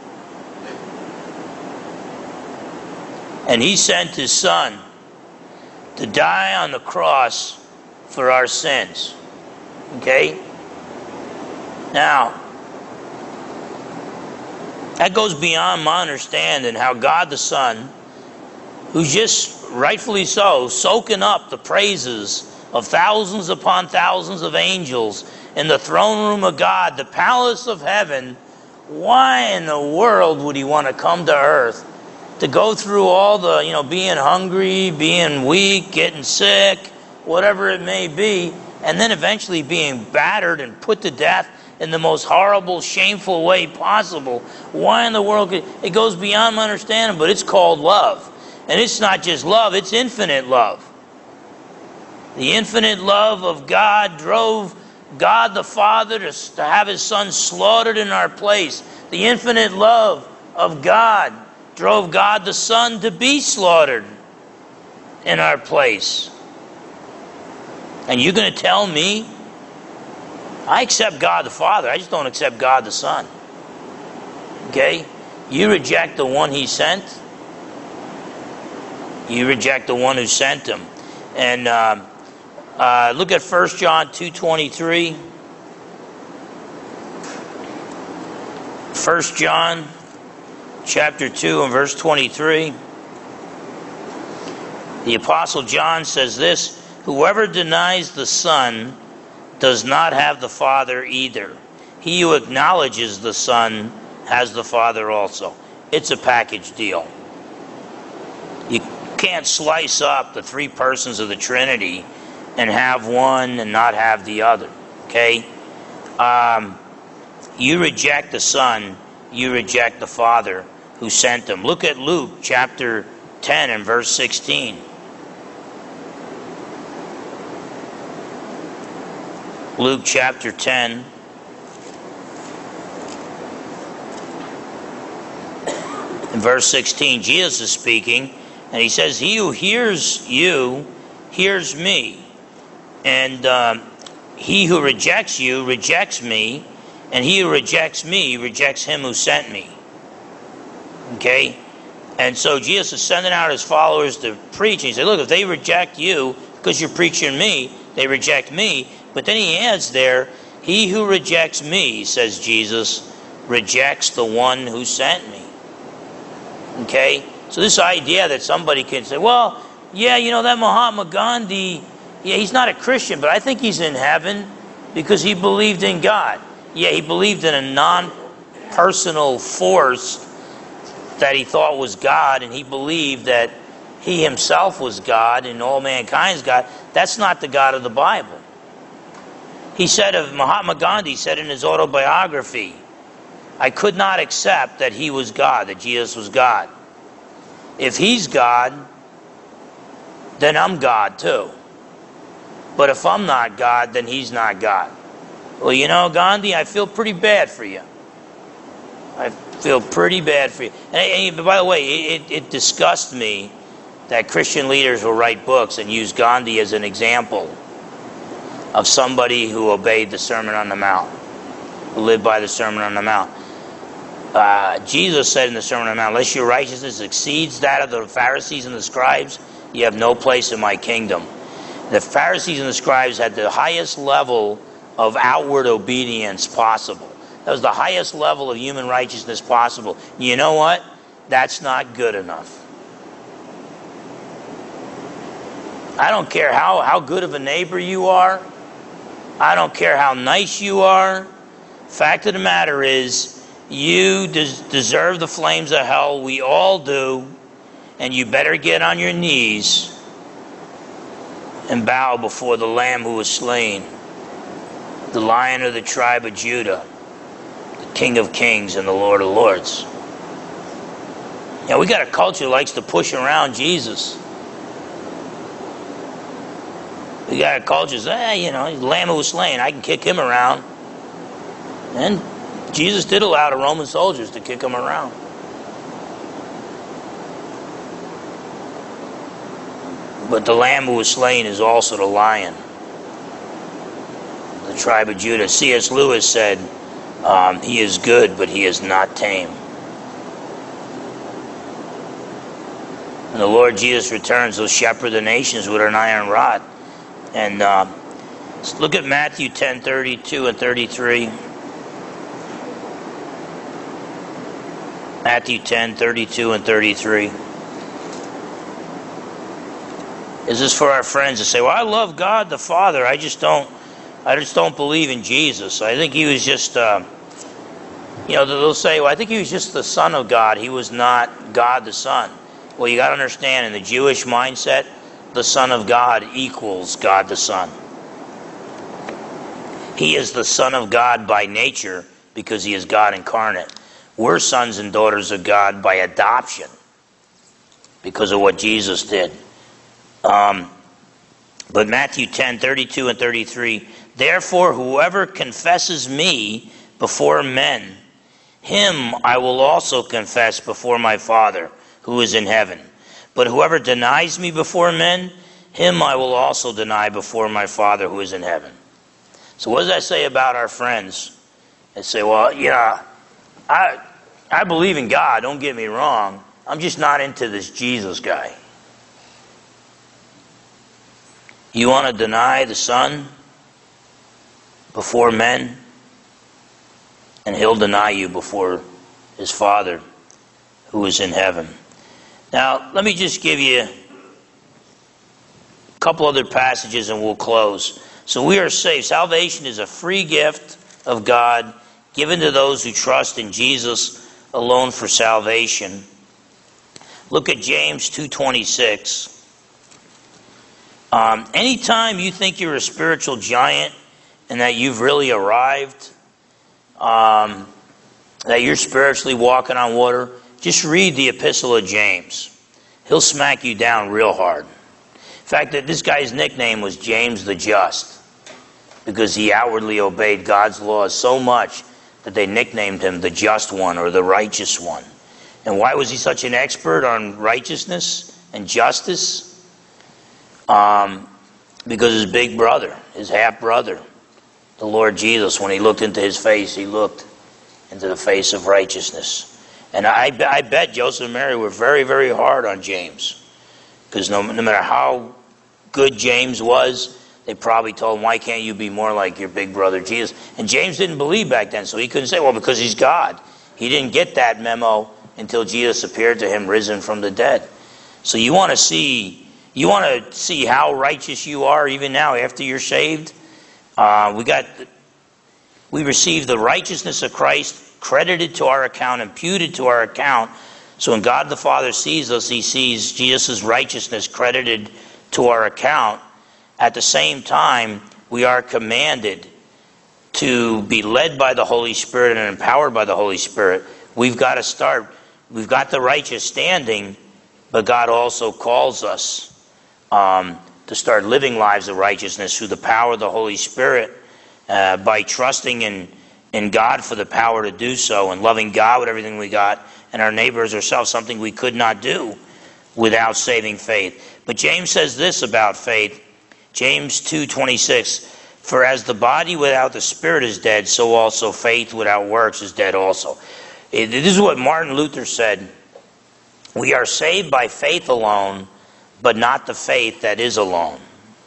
And He sent His Son to die on the cross for our sins. Okay? Now, that goes beyond my understanding how God the Son, who's just rightfully so, soaking up the praises of thousands upon thousands of angels in the throne room of God, the palace of heaven, why in the world would He want to come to earth to go through all the, you know, being hungry, being weak, getting sick, whatever it may be, and then eventually being battered and put to death in the most horrible, shameful way possible? Why in the world could, it goes beyond my understanding, but it's called love. And it's not just love, it's infinite love. The infinite love of God drove God the Father to, to have His Son slaughtered in our place. The infinite love of God drove God the Son to be slaughtered in our place. And you're going to tell me, I accept God the Father, I just don't accept God the Son. Okay? You reject the one He sent, you reject the one who sent Him. And uh, uh, look at First John two twenty-three. First John chapter two and verse twenty-three. The Apostle John says this, whoever denies the Son does not have the Father either. He who acknowledges the Son has the Father also. It's a package deal. You can't slice up the three persons of the Trinity and have one and not have the other. Okay? Um, you reject the Son, you reject the Father who sent Him. Look at Luke chapter ten and verse sixteen. Luke chapter ten. In verse sixteen, Jesus is speaking, and he says, "He who hears you, hears me. And um, he who rejects you, rejects me. And he who rejects me, rejects him who sent me." Okay? And so Jesus is sending out his followers to preach. And he said, look, if they reject you because you're preaching me, they reject me. But then he adds there, he who rejects me, says Jesus, rejects the one who sent me. Okay? So this idea that somebody can say, well, yeah, you know, that Mahatma Gandhi, yeah, he's not a Christian, but I think he's in heaven because he believed in God. Yeah, he believed in a non-personal force that he thought was God, and he believed that he himself was God and all mankind's God. That's not the God of the Bible. He said of Mahatma Gandhi, said in his autobiography, I could not accept that he was God, that Jesus was God. If he's God, then I'm God too. But if I'm not God, then he's not God. Well, you know, Gandhi, I feel pretty bad for you. I feel pretty bad for you. And, and by the way, it, it disgusts me that Christian leaders will write books and use Gandhi as an example of somebody who obeyed the Sermon on the Mount, who lived by the Sermon on the Mount. Uh, Jesus said in the Sermon on the Mount, unless your righteousness exceeds that of the Pharisees and the scribes, you have no place in my kingdom. The Pharisees and the scribes had the highest level of outward obedience possible. That was the highest level of human righteousness possible. You know what? That's not good enough. I don't care how, how good of a neighbor you are. I don't care how nice you are. Fact of the matter is, you des- deserve the flames of hell. We all do. And you better get on your knees and bow before the Lamb who was slain, the Lion of the tribe of Judah, the King of kings and the Lord of lords. Yeah, we got a culture that likes to push around Jesus. We got a culture that says, eh, you know, the Lamb who was slain, I can kick him around. And Jesus did allow the Roman soldiers to kick him around. But the Lamb who was slain is also the Lion, the tribe of Judah. C S Lewis said, um, he is good, but he is not tame. When the Lord Jesus returns, he'll shepherd the nations with an iron rod. And uh, let's look at Matthew ten, thirty-two and thirty-three. Matthew ten, thirty-two and thirty-three. Is this for our friends that say, well, I love God the Father, I just don't I just don't believe in Jesus. I think he was just uh, you know, they'll say, well, I think he was just the Son of God. He was not God the Son. Well, you got to understand, in the Jewish mindset, the Son of God equals God the Son. He is the Son of God by nature because he is God incarnate. We're sons and daughters of God by adoption because of what Jesus did. Um, but Matthew ten, thirty-two and thirty-three, therefore whoever confesses me before men, him I will also confess before my Father who is in heaven. But whoever denies me before men, him I will also deny before my Father who is in heaven. So what does that say about our friends? They say, well, yeah, I, I believe in God, don't get me wrong. I'm just not into this Jesus guy. You want to deny the Son before men, and he'll deny you before his Father who is in heaven. Now, let me just give you a couple other passages and we'll close. So we are saved. Salvation is a free gift of God given to those who trust in Jesus alone for salvation. Look at James two twenty-six. Um, anytime you think you're a spiritual giant and that you've really arrived, um, that you're spiritually walking on water, just read the Epistle of James. He'll smack you down real hard. In fact, that this guy's nickname was James the Just because he outwardly obeyed God's laws so much that they nicknamed him the Just One or the Righteous One. And why was he such an expert on righteousness and justice? Um, because his big brother, his half-brother, the Lord Jesus, when he looked into his face, he looked into the face of righteousness. And I, I bet Joseph and Mary were very, very hard on James. Because no, no matter how good James was, they probably told him, why can't you be more like your big brother Jesus? And James didn't believe back then, so he couldn't say, well, because he's God. He didn't get that memo until Jesus appeared to him risen from the dead. So you want to see, you want to see how righteous you are even now after you're saved? Uh, we got, we received the righteousness of Christ credited to our account, imputed to our account. So when God the Father sees us, he sees Jesus' righteousness credited to our account. At the same time, we are commanded to be led by the Holy Spirit and empowered by the Holy Spirit. We've got to start, we've got the righteous standing, but God also calls us um, to start living lives of righteousness through the power of the Holy Spirit, uh, by trusting in, in God for the power to do so, and loving God with everything we got, and our neighbors ourselves, something we could not do without saving faith. But James says this about faith, James two twenty-six, for as the body without the spirit is dead, so also faith without works is dead also. This is what Martin Luther said. We are saved by faith alone, but not the faith that is alone.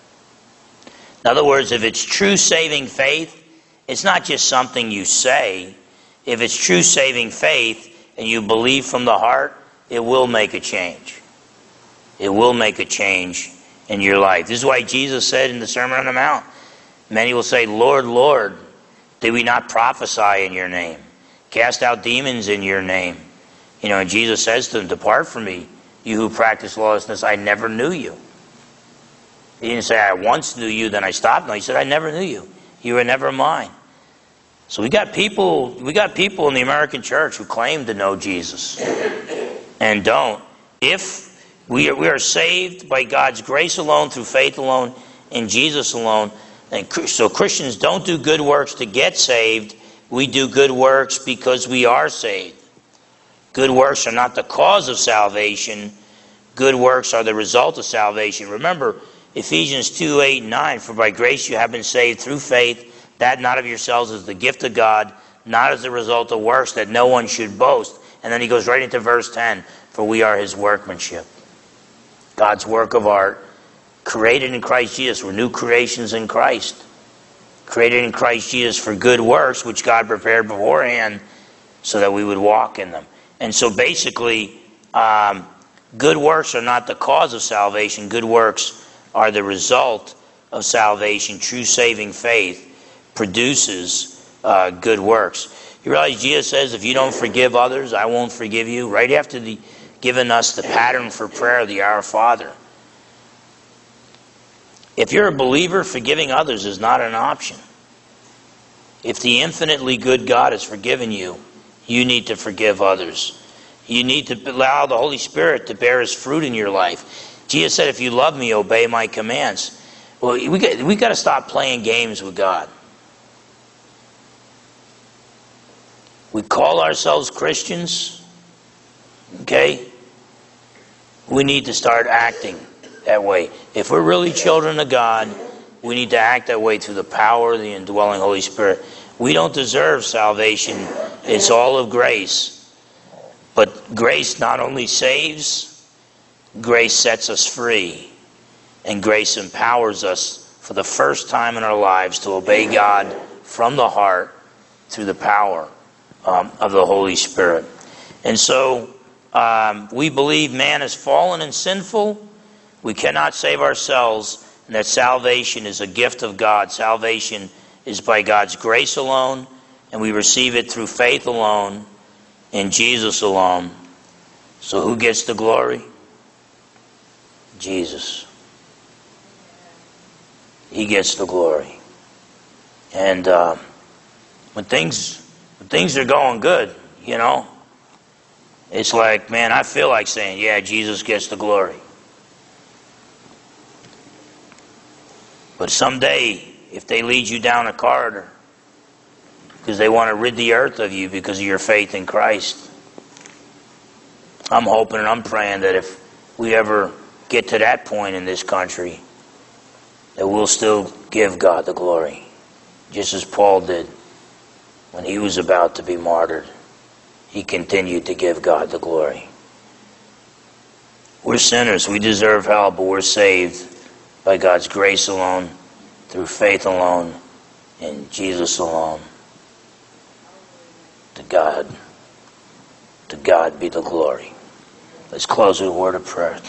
In other words, if it's true saving faith, it's not just something you say. If it's true saving faith and you believe from the heart, it will make a change. It will make a change in your life. This is why Jesus said in the Sermon on the Mount, many will say, Lord, Lord, did we not prophesy in your name? Cast out demons in your name? You know, and Jesus says to them, depart from me, you who practice lawlessness, I never knew you. He didn't say, I once knew you, then I stopped. No, he said, I never knew you. You were never mine. So we got people, we got people in the American church who claim to know Jesus and don't. If we are, we are saved by God's grace alone, through faith alone, in Jesus alone, and so Christians don't do good works to get saved. We do good works because we are saved. Good works are not the cause of salvation. Good works are the result of salvation. Remember, Ephesians two, eight, and nine, for by grace you have been saved through faith, that not of yourselves is the gift of God, not as a result of works, that no one should boast. And then he goes right into verse ten, for we are his workmanship. God's work of art, created in Christ Jesus. We're new creations in Christ. Created in Christ Jesus for good works, which God prepared beforehand so that we would walk in them. And so basically, um, good works are not the cause of salvation. Good works are the result of salvation. True saving faith produces uh, good works. You realize Jesus says, if you don't forgive others, I won't forgive you. Right after the giving us the pattern for prayer, the Our Father. If you're a believer, forgiving others is not an option. If the infinitely good God has forgiven you, you need to forgive others. You need to allow the Holy Spirit to bear his fruit in your life. Jesus said, if you love me, obey my commands. Well, we got, we got to stop playing games with God. We call ourselves Christians, okay? We need to start acting that way. If we're really children of God, we need to act that way through the power of the indwelling Holy Spirit. We don't deserve salvation. It's all of grace. But grace not only saves, grace sets us free. And grace empowers us for the first time in our lives to obey God from the heart through the power um, of the Holy Spirit. And so um, we believe man is fallen and sinful. We cannot save ourselves, and that salvation is a gift of God. Salvation is by God's grace alone, and we receive it through faith alone, in Jesus alone. So who gets the glory? Jesus. He gets the glory. And uh, when things when things are going good, you know, it's like, man, I feel like saying, yeah, Jesus gets the glory. But someday, if they lead you down a corridor because they want to rid the earth of you because of your faith in Christ. I'm hoping and I'm praying that if we ever get to that point in this country, that we'll still give God the glory, just as Paul did when he was about to be martyred. He continued to give God the glory. We're sinners. We deserve hell, but we're saved by God's grace alone, through faith alone, in Jesus alone. To God, to God be the glory. Let's close with a word of prayer.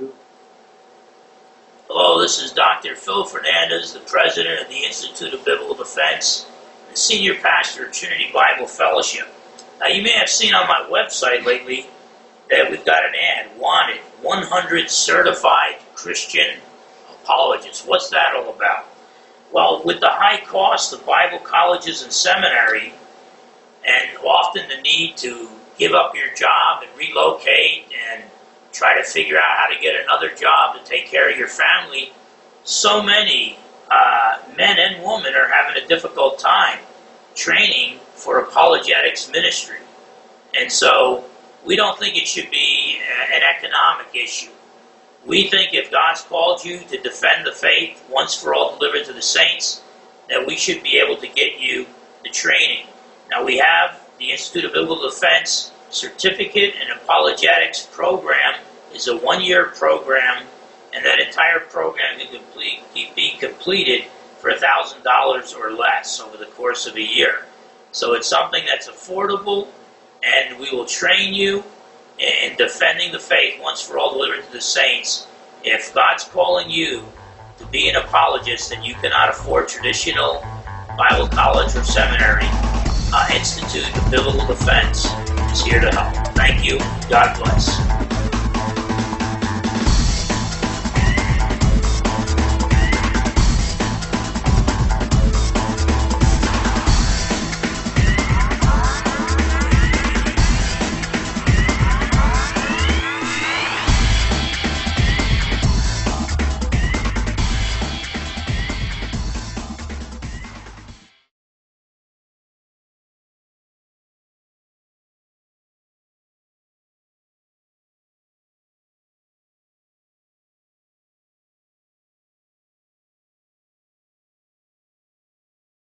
Hello, this is Doctor Phil Fernandez, the president of the Institute of Biblical Defense, and senior pastor of Trinity Bible Fellowship. Now, you may have seen on my website lately that we've got an ad, wanted, one hundred certified Christian apologists. What's that all about? Well, with the high cost of Bible colleges and seminary, and often the need to give up your job and relocate and try to figure out how to get another job to take care of your family, so many uh, men and women are having a difficult time training for apologetics ministry. And so we don't think it should be an economic issue. We think if God's called you to defend the faith once for all delivered to the saints, that we should be able to get you the training. Now, we have the Institute of Biblical Defense Certificate and Apologetics program. Is a one-year program, and that entire program can complete, be completed for one thousand dollars or less over the course of a year. So it's something that's affordable, and we will train you in defending the faith once for all delivered to the saints. If God's calling you to be an apologist and you cannot afford traditional Bible college or seminary, uh, Institute of Biblical Defense is here to help. Thank you. God bless.